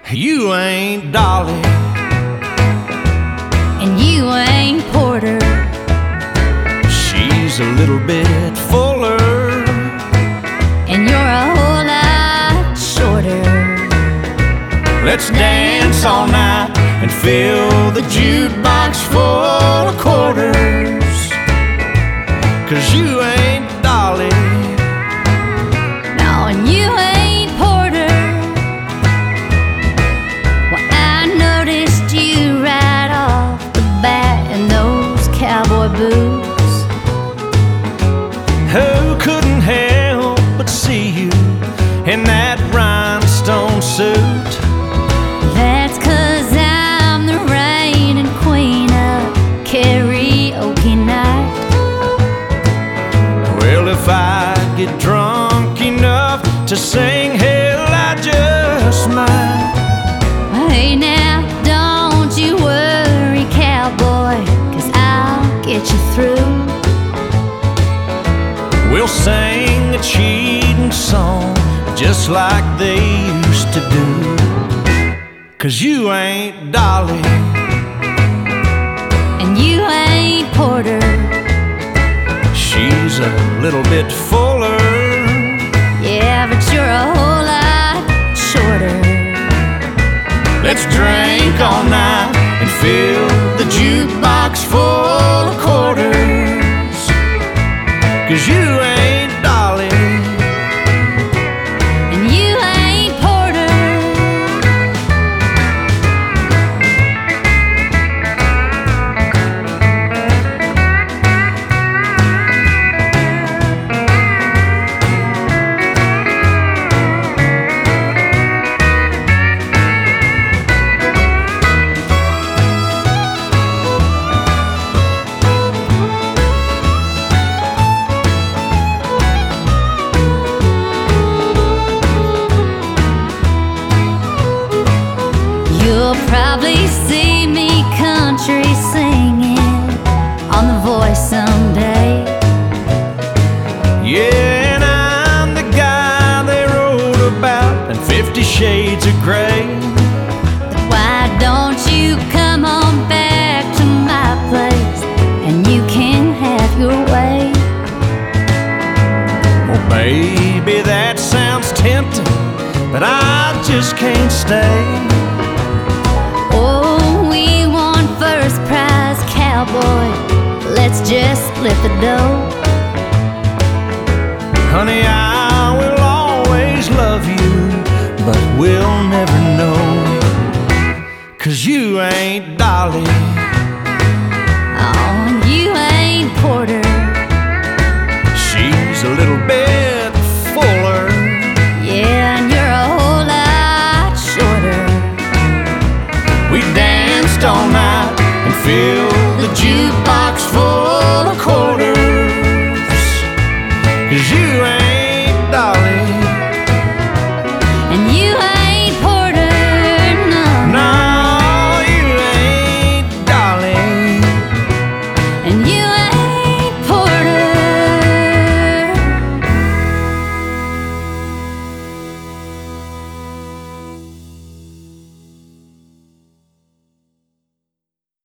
You ain't Dolly, and you ain't Porter. She's a little bit fuller, and you're a whole lot shorter. Let's dance all night and fill the jukebox full of quarters. 'Cause you ain't Dolly, No, and you ain't Porter. Well, I noticed you right off the bat in those cowboy boots. who couldn't help but see you in that rhinestone suit? That's 'cause I'm the reigning queen of karaoke night. Well, if I get drunk enough to sing, hell, I just might. Hey now, don't you worry, cowboy, 'cause I'll get you through. We'll sing a cheating song just like they used to do. 'Cause you ain't Dolly, And you ain't Porter. she's a little bit fuller, Yeah, but you're a whole lot shorter. let's drink all night and fill the jukebox full of quarters. 'Cause you ain't Dolly, And you ain't Porter. You'll probably see me country singing on The Voice someday. yeah, and I'm the guy they wrote about in 50 Shades of Grey. Why don't you come on back to my place and you can have your way? Well, baby, that sounds tempting, but I just can't stay. Oh, we want first prize, cowboy. Let's just split the dough. Honey, I will always love you, but we'll never know. 'Cause you ain't Dolly, Oh, and you ain't Porter. she's a little bit fuller, Yeah, and you're a whole lot shorter. we danced all night and filled